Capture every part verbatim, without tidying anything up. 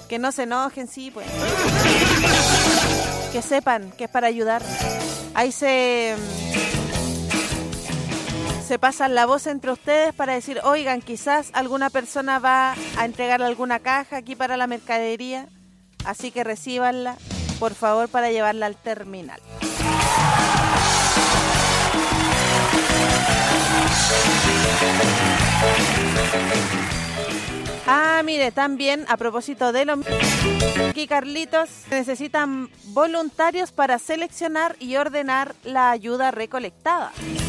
Que no se enojen, sí, pues. Que sepan que es para ayudar. Ahí se... Se pasan la voz entre ustedes para decir, oigan, quizás alguna persona va a entregar alguna caja aquí para la mercadería, así que recíbanla, por favor, para llevarla al terminal. Ah, mire, también a propósito de lo mismo, aquí Carlitos, necesitan voluntarios para seleccionar y ordenar la ayuda recolectada.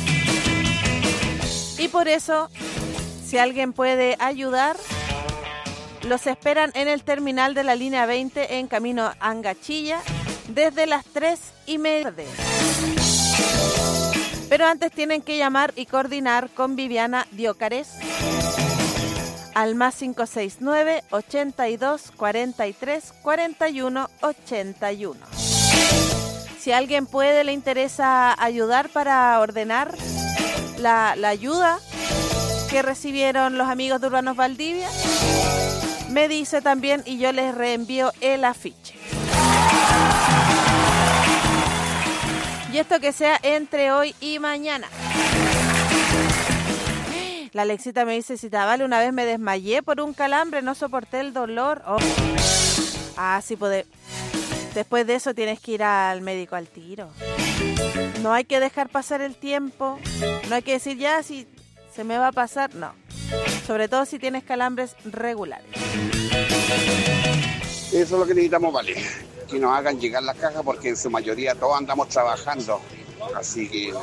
Y por eso, si alguien puede ayudar, los esperan en el terminal de la línea veinte en camino a Angachilla desde las tres y media. Pero antes tienen que llamar y coordinar con Viviana Diócares al más cinco seis nueve, ochenta y dos, cuarenta y tres, cuarenta y uno, ochenta y uno. Si alguien puede, le interesa ayudar para ordenar La, la ayuda que recibieron los amigos de Urbanos Valdivia, me dice también y yo les reenvío el afiche. Y esto que sea entre hoy y mañana. La Alexita me dice, si te vale, una vez me desmayé por un calambre, no soporté el dolor. Oh. Ah, sí, puede. Después de eso tienes que ir al médico al tiro. No hay que dejar pasar el tiempo. No hay que decir ya si se me va a pasar. No. Sobre todo si tienes calambres regulares. Eso es lo que necesitamos, vale. Que nos hagan llegar las cajas porque en su mayoría todos andamos trabajando. Así que